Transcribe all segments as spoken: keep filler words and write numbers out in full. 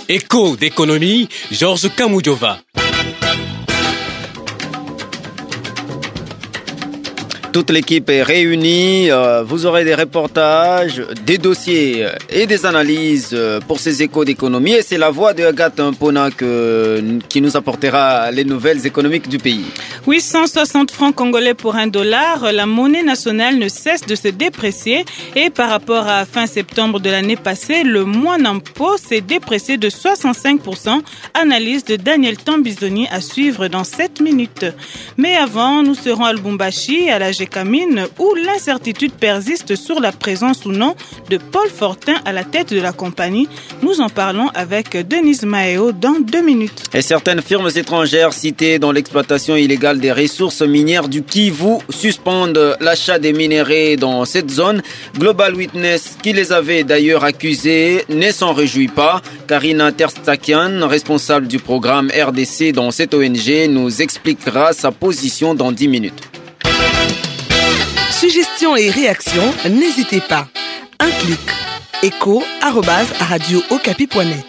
Écho d'économie, Georges Kamoudjova. Toute l'équipe est réunie, euh, vous aurez des reportages, des dossiers et des analyses pour ces échos d'économie. Et c'est la voix de Agathe Mpona que, qui nous apportera les nouvelles économiques du pays. huit cent soixante francs congolais pour un dollar, la monnaie nationale ne cesse de se déprécier et par rapport à fin septembre de l'année passée, le mois d'impôt s'est déprécié de soixante-cinq pour cent. Analyse de Daniel Tambizoni à suivre dans sept minutes. Mais avant, nous serons à Lubumbashi, à la Gécamine, où l'incertitude persiste sur la présence ou non de Paul Fortin à la tête de la compagnie. Nous en parlons avec Denise Maeo dans deux minutes. Et certaines firmes étrangères citées dans l'exploitation illégale des ressources minières du Kivu suspendent l'achat des minéraux dans cette zone. Global Witness, qui les avait d'ailleurs accusés, ne s'en réjouit pas. Karina Terstakian, responsable du programme R D C dans cette O N G, nous expliquera sa position dans dix minutes. Suggestions et réactions, n'hésitez pas. Un clic. écho arobase radio okapi point net.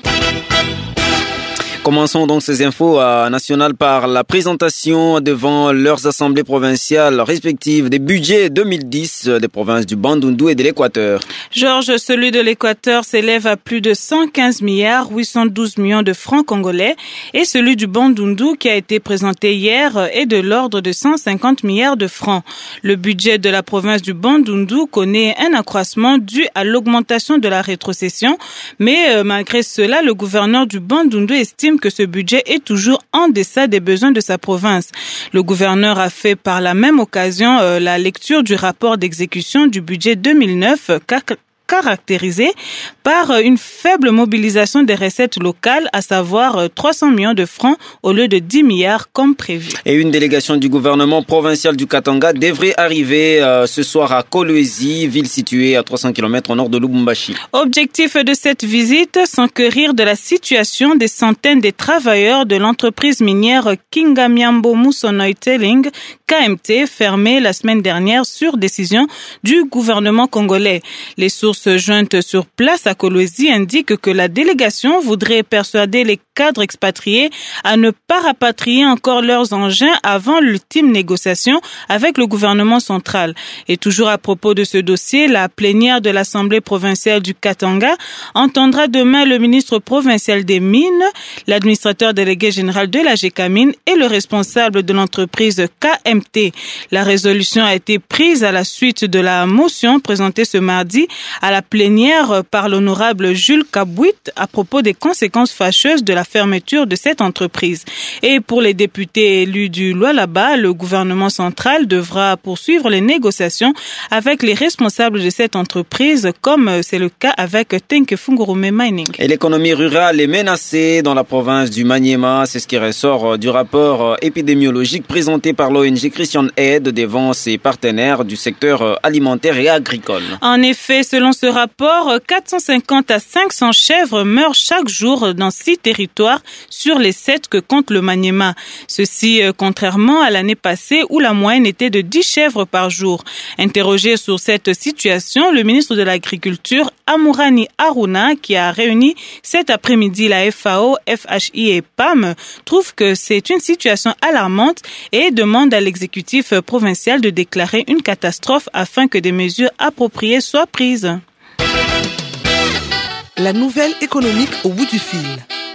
Commençons donc ces infos à nationales par la présentation devant leurs assemblées provinciales respectives des budgets deux mille dix des provinces du Bandundu et de l'Équateur. Georges, celui de l'Équateur s'élève à plus de cent quinze milliards huit cent douze millions de francs congolais et celui du Bandundu qui a été présenté hier est de l'ordre de cent cinquante milliards de francs. Le budget de la province du Bandundu connaît un accroissement dû à l'augmentation de la rétrocession, mais euh, malgré cela, le gouverneur du Bandundu estime que ce budget est toujours en deçà des besoins de sa province. Le gouverneur a fait par la même occasion euh, la lecture du rapport d'exécution du budget deux mille neuf car caractérisé par une faible mobilisation des recettes locales, à savoir trois cents millions de francs au lieu de dix milliards comme prévu. Et une délégation du gouvernement provincial du Katanga devrait arriver euh, ce soir à Kolwezi, ville située à trois cents kilomètres au nord de Lubumbashi. Objectif de cette visite, s'enquérir de la situation des centaines de travailleurs de l'entreprise minière Kingamiambo Musonoi Telling, K M T, fermée la semaine dernière sur décision du gouvernement congolais. Les sources jointes sur place à Kolwezi indiquent que la délégation voudrait persuader les cadres expatriés à ne pas rapatrier encore leurs engins avant l'ultime négociation avec le gouvernement central. Et toujours à propos de ce dossier, la plénière de l'Assemblée provinciale du Katanga entendra demain le ministre provincial des Mines, l'administrateur délégué général de la Gécamine et le responsable de l'entreprise K M T. La résolution a été prise à la suite de la motion présentée ce mardi à la plénière par l'honorable Jules Kabouit à propos des conséquences fâcheuses de la fermeture de cette entreprise. Et pour les députés élus du Lualaba, le gouvernement central devra poursuivre les négociations avec les responsables de cette entreprise, comme c'est le cas avec Tenkefungurume Mining. Et l'économie rurale est menacée dans la province du Maniema, c'est ce qui ressort du rapport épidémiologique présenté par l'O N G Christian Aid devant ses partenaires du secteur alimentaire et agricole. En effet, selon ce rapport, quatre cent cinquante à cinq cents chèvres meurent chaque jour dans six territoires sur les sept que compte le Maniema. Ceci contrairement à l'année passée où la moyenne était de dix chèvres par jour. Interrogé sur cette situation, le ministre de l'Agriculture, Amourani Aruna, qui a réuni cet après-midi la F A O, F H I et P A M, trouve que c'est une situation alarmante et demande à l'exécutif provincial de déclarer une catastrophe afin que des mesures appropriées soient prises. La nouvelle économique au bout du fil.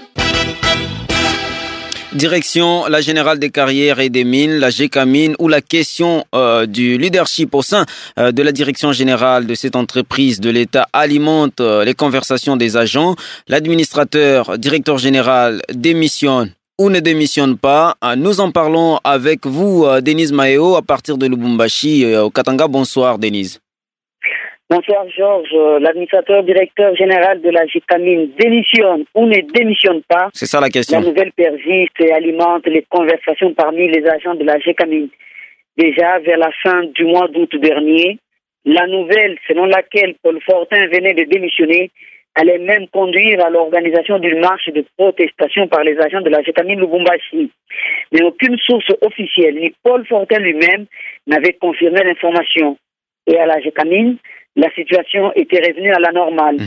Direction la Générale des Carrières et des Mines, la Gécamine, où la question euh, du leadership au sein euh, de la direction générale de cette entreprise de l'État alimente euh, les conversations des agents. L'administrateur, directeur général démissionne ou ne démissionne pas. Nous en parlons avec vous, euh, Denise Maeo, à partir de Lubumbashi, euh, au Katanga. Bonsoir, Denise. Bonsoir Georges, l'administrateur directeur général de la Gécamine démissionne ou ne démissionne pas. C'est ça la question. La nouvelle persiste et alimente les conversations parmi les agents de la Gécamine. Déjà vers la fin du mois d'août dernier, la nouvelle selon laquelle Paul Fortin venait de démissionner allait même conduire à l'organisation d'une marche de protestation par les agents de la Gécamine Lubumbashi. Mais aucune source officielle, ni Paul Fortin lui-même, n'avait confirmé l'information. Et à la Gécamine, la situation était revenue à la normale. Mmh.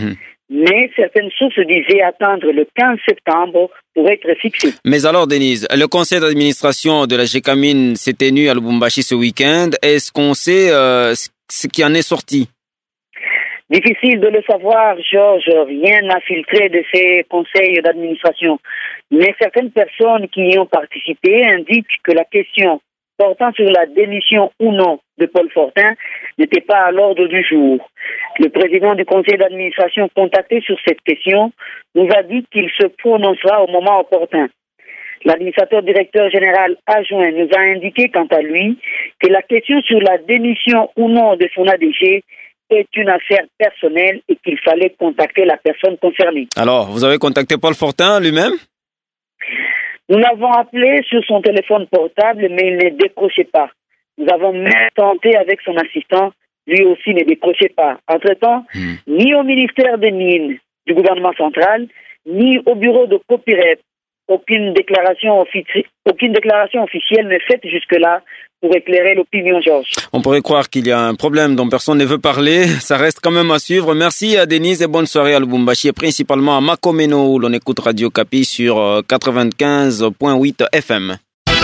mais certaines sources disaient attendre le quinze septembre pour être fixé. Mais alors, Denise, le conseil d'administration de la Gécamine s'est tenu à Lubumbashi ce week-end. Est-ce qu'on sait euh, ce qui en est sorti? Difficile de le savoir, Georges. Rien n'a filtré de ces conseils d'administration. Mais certaines personnes qui y ont participé indiquent que la question portant sur la démission ou non de Paul Fortin n'était pas à l'ordre du jour. Le président du conseil d'administration contacté sur cette question nous a dit qu'il se prononcera au moment opportun. L'administrateur directeur général adjoint nous a indiqué quant à lui que la question sur la démission ou non de son A D G est une affaire personnelle et qu'il fallait contacter la personne concernée. Alors, vous avez contacté Paul Fortin lui-même? Nous l'avons appelé sur son téléphone portable, mais il ne décrochait pas. Nous avons même tenté avec son assistant, lui aussi ne décrochait pas. Entre-temps, mmh. ni au ministère des Mines du gouvernement central, ni au bureau de Copirep, aucune déclaration, offici- aucune déclaration officielle n'est faite jusque-là pour éclairer l'opinion, Georges. On pourrait croire qu'il y a un problème dont personne ne veut parler. Ça reste quand même à suivre. Merci à Denise et bonne soirée à Lubumbashi et principalement à Makomeno où l'on écoute Radio Kapi sur quatre-vingt-quinze virgule huit F M.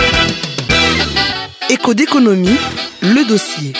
Écho d'économie, le dossier.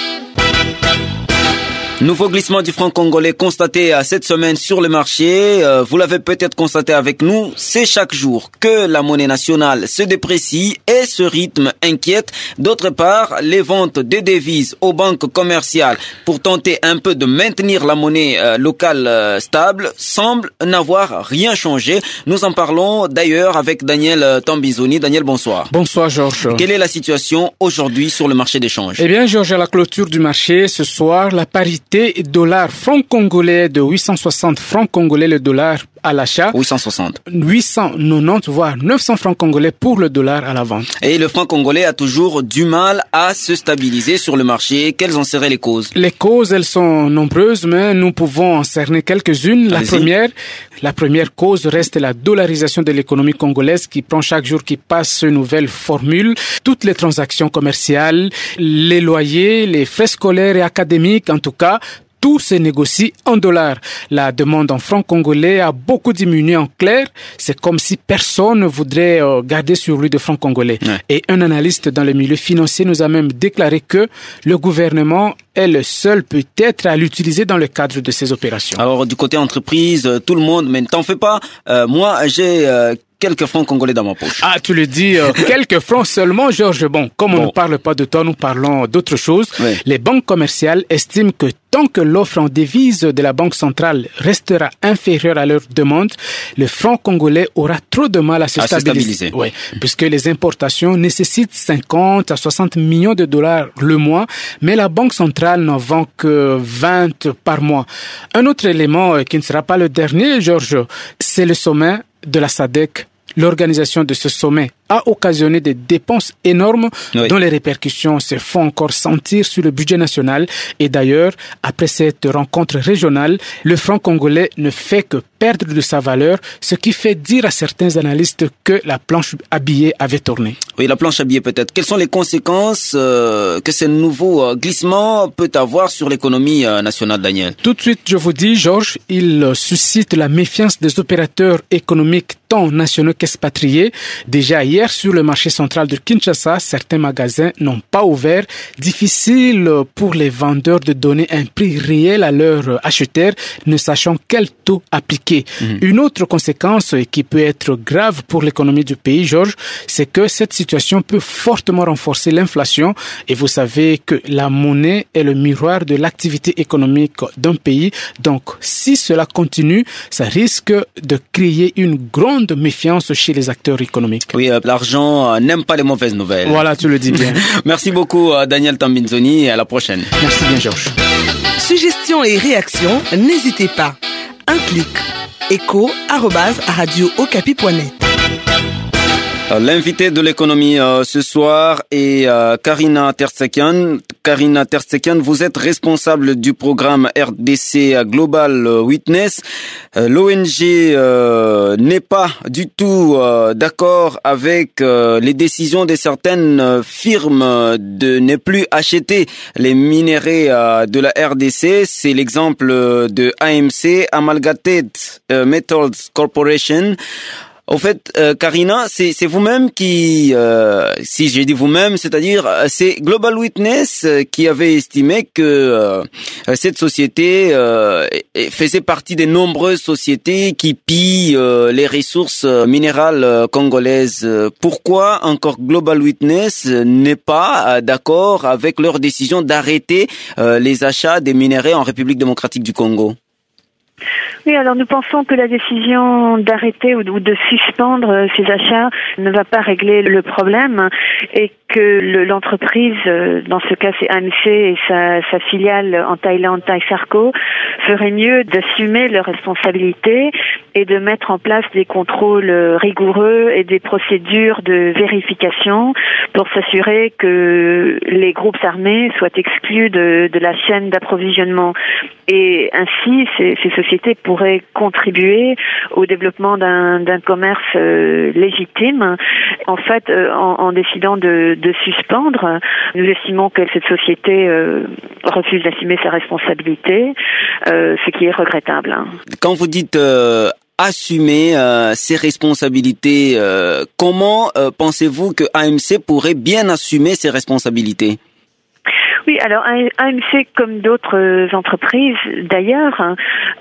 Nouveau glissement du franc congolais constaté cette semaine sur le marché. Euh, vous l'avez peut-être constaté avec nous, c'est chaque jour que la monnaie nationale se déprécie et ce rythme inquiète. D'autre part, les ventes de devises aux banques commerciales pour tenter un peu de maintenir la monnaie euh, locale euh, stable semblent n'avoir rien changé. Nous en parlons d'ailleurs avec Daniel Tambizoni. Daniel, bonsoir. Bonsoir Georges. Quelle est la situation aujourd'hui sur le marché d'échange? Eh bien Georges, à la clôture du marché ce soir, la parité dollar franc congolais de huit cent soixante francs congolais le dollar à l'achat. huit cent soixante. huit cent quatre-vingt-dix voire neuf cents francs congolais pour le dollar à la vente. Et le franc congolais a toujours du mal à se stabiliser sur le marché. Quelles en seraient les causes? Les causes, elles sont nombreuses, mais nous pouvons en cerner quelques-unes. La Allez-y. première, la première cause reste la dollarisation de l'économie congolaise qui prend chaque jour qui passe une nouvelle formule. Toutes les transactions commerciales, les loyers, les frais scolaires et académiques, en tout cas, tout se négocie en dollars. La demande en francs congolais a beaucoup diminué en clair. C'est comme si personne ne voudrait euh, garder sur lui de francs congolais. Ouais. Et un analyste dans le milieu financier nous a même déclaré que le gouvernement est le seul peut-être à l'utiliser dans le cadre de ces opérations. Alors du côté entreprise, tout le monde, mais ne t'en fais pas. Euh, moi, j'ai... Euh quelques francs congolais dans ma poche. Ah, tu le dis, euh, quelques francs seulement, Georges. Bon, comme on bon. ne parle pas de toi, nous parlons d'autre chose. Oui. Les banques commerciales estiment que tant que l'offre en devises de la Banque centrale restera inférieure à leur demande, le franc congolais aura trop de mal à se à stabiliser. Se stabiliser. Oui, puisque les importations nécessitent cinquante à soixante millions de dollars le mois, mais la Banque centrale n'en vend que vingt par mois. Un autre élément qui ne sera pas le dernier, Georges, c'est le sommet de la S A D C. L'organisation de ce sommet a occasionné des dépenses énormes oui. dont les répercussions se font encore sentir sur le budget national. Et d'ailleurs, après cette rencontre régionale, le franc congolais ne fait que perdre de sa valeur, ce qui fait dire à certains analystes que la planche à billets avait tourné. Oui, la planche à billets peut-être. Quelles sont les conséquences euh, que ce nouveau euh, glissement peut avoir sur l'économie euh, nationale, Daniel? Tout de suite, je vous dis, Georges, il suscite la méfiance des opérateurs économiques tant nationaux qu'expatriés. Déjà hier, sur le marché central de Kinshasa, certains magasins n'ont pas ouvert. Difficile pour les vendeurs de donner un prix réel à leurs acheteurs, ne sachant quel taux appliquer. Mmh. Une autre conséquence qui peut être grave pour l'économie du pays, Georges, c'est que cette situation peut fortement renforcer l'inflation. Et vous savez que la monnaie est le miroir de l'activité économique d'un pays. Donc, si cela continue, ça risque de créer une grande méfiance chez les acteurs économiques. Oui, euh, l'argent euh, n'aime pas les mauvaises nouvelles. Voilà, tu le dis bien. Merci beaucoup, euh, Daniel Tambinzoni, et à la prochaine. Merci bien, Georges. Suggestions et réactions, n'hésitez pas. Un clic. écho arobase radio okapi point net. L'invité de l'économie euh, ce soir est euh, Karina Tertsakian. Karina Tertsakian, vous êtes responsable du programme R D C Global Witness. Euh, L'O N G euh, n'est pas du tout euh, d'accord avec euh, les décisions de certaines firmes de ne plus acheter les minerais euh, de la R D C. C'est l'exemple de A M C, Amalgamated Metals Corporation. Au fait, euh, Karina, c'est, c'est vous-même qui, euh, si j'ai dit vous-même, c'est-à-dire c'est Global Witness qui avait estimé que euh, cette société euh, faisait partie des nombreuses sociétés qui pillent euh, les ressources minérales congolaises. Pourquoi encore Global Witness n'est pas d'accord avec leur décision d'arrêter euh, les achats des minerais en République démocratique du Congo? Oui, alors nous pensons que la décision d'arrêter ou de suspendre ces achats ne va pas régler le problème et que le, l'entreprise, dans ce cas c'est A M C et sa, sa filiale en Thaïlande, Thaisarco, ferait mieux d'assumer leurs responsabilités et de mettre en place des contrôles rigoureux et des procédures de vérification pour s'assurer que les groupes armés soient exclus de, de la chaîne d'approvisionnement. Et ainsi, ces, ces sociétés pourraient contribuer au développement d'un, d'un commerce euh, légitime. En fait, euh, en, en décidant de, de suspendre, nous estimons que cette société euh, refuse d'assumer sa responsabilité, euh, ce qui est regrettable. Quand vous dites euh, assumer euh, ses responsabilités, euh, comment euh, pensez-vous que A M C pourrait bien assumer ses responsabilités ? Oui, alors A M C, comme d'autres entreprises d'ailleurs,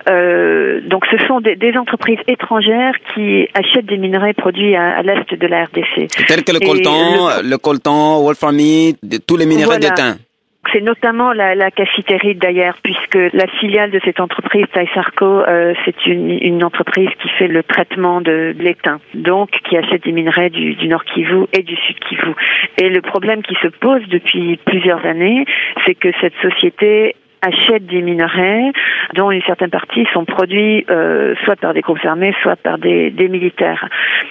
euh, donc ce sont des, des entreprises étrangères qui achètent des minerais produits à, à l'est de la R D C. Tel que le coltan, le, le coltan, wolframite, tous les minerais voilà. d'étain. C'est notamment la, la cassitérite d'ailleurs, puisque la filiale de cette entreprise, Thaisarco, euh, c'est une, une entreprise qui fait le traitement de, de l'étain, donc qui achète des minerais du, du Nord Kivu et du Sud Kivu. Et le problème qui se pose depuis plusieurs années, c'est que cette société achètent des minerais dont une certaine partie sont produits euh, soit par des groupes armés, soit par des, des militaires.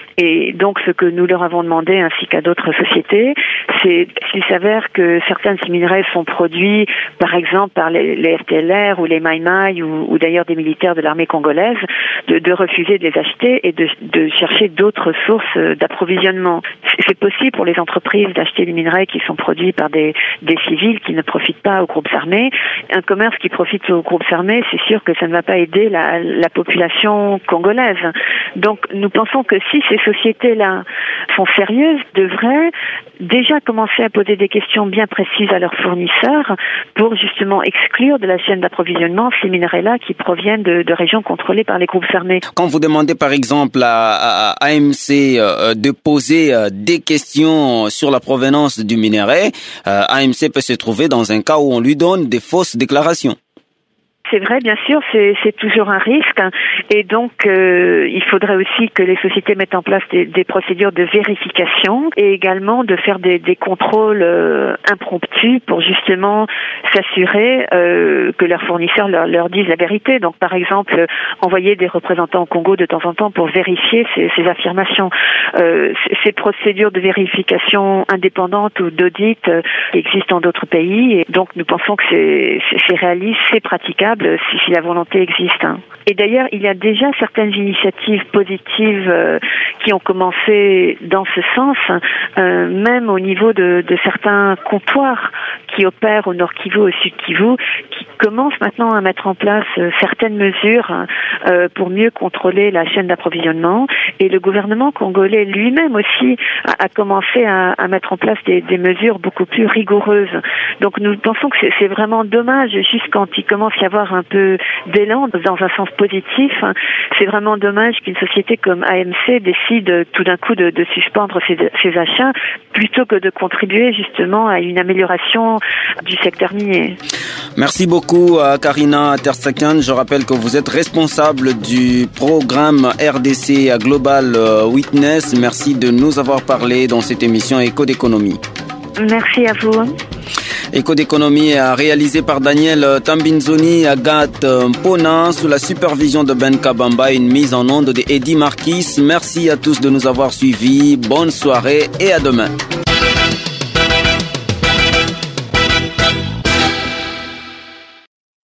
Et donc ce que nous leur avons demandé, ainsi qu'à d'autres sociétés, c'est s'il s'avère que certains de ces minerais sont produits, par exemple, par les, les F T L R ou les Mai Mai ou, ou d'ailleurs des militaires de l'armée congolaise, de, de refuser de les acheter et de, de chercher d'autres sources d'approvisionnement. C'est possible pour les entreprises d'acheter des minerais qui sont produits par des, des civils qui ne profitent pas aux groupes armés. Un commerce qui profite aux groupes armés, c'est sûr que ça ne va pas aider la, la population congolaise. Donc nous pensons que si ces sociétés-là sont sérieuses, devraient déjà commencer à poser des questions bien précises à leurs fournisseurs pour justement exclure de la chaîne d'approvisionnement ces minerais-là qui proviennent de, de régions contrôlées par les groupes armés. Quand vous demandez par exemple à, à A M C euh, de poser euh, des questions sur la provenance du minerai, euh, A M C peut se trouver dans un cas où on lui donne des fausses déclarations. C'est vrai, bien sûr, c'est, c'est toujours un risque. Hein. Et donc, euh, il faudrait aussi que les sociétés mettent en place des, des procédures de vérification et également de faire des, des contrôles euh, impromptus pour justement s'assurer euh, que leurs fournisseurs leur, leur disent la vérité. Donc, par exemple, envoyer des représentants au Congo de temps en temps pour vérifier ces, ces affirmations. Euh, ces procédures de vérification indépendantes ou d'audit euh, existent dans d'autres pays. Et donc, nous pensons que c'est, c'est, c'est réaliste, c'est praticable. Si, si la volonté existe. Hein. Et d'ailleurs, il y a déjà certaines initiatives positives euh, qui ont commencé dans ce sens, euh, même au niveau de, de certains comptoirs qui opèrent au Nord Kivu, au Sud Kivu, qui commencent maintenant à mettre en place euh, certaines mesures euh, pour mieux contrôler la chaîne d'approvisionnement. Et le gouvernement congolais lui-même aussi a, a commencé à, à mettre en place des, des mesures beaucoup plus rigoureuses. Donc nous pensons que c'est, c'est vraiment dommage, juste quand il commence à y avoir un peu d'élan dans un sens positif, hein, c'est vraiment dommage qu'une société comme A M C décide tout d'un coup de, de suspendre ses, ses achats plutôt que de contribuer justement à une amélioration du secteur minier. Merci beaucoup à Karina Tertsakian. Je rappelle que vous êtes responsable du programme R D C Global Witness. Merci de nous avoir parlé dans cette émission Éco d'économie. Merci à vous. Écho d'économie réalisé par Daniel Tambinzoni, Agathe Mpona, sous la supervision de Ben Kabamba, une mise en onde de Eddie Marquis. Merci à tous de nous avoir suivis. Bonne soirée et à demain.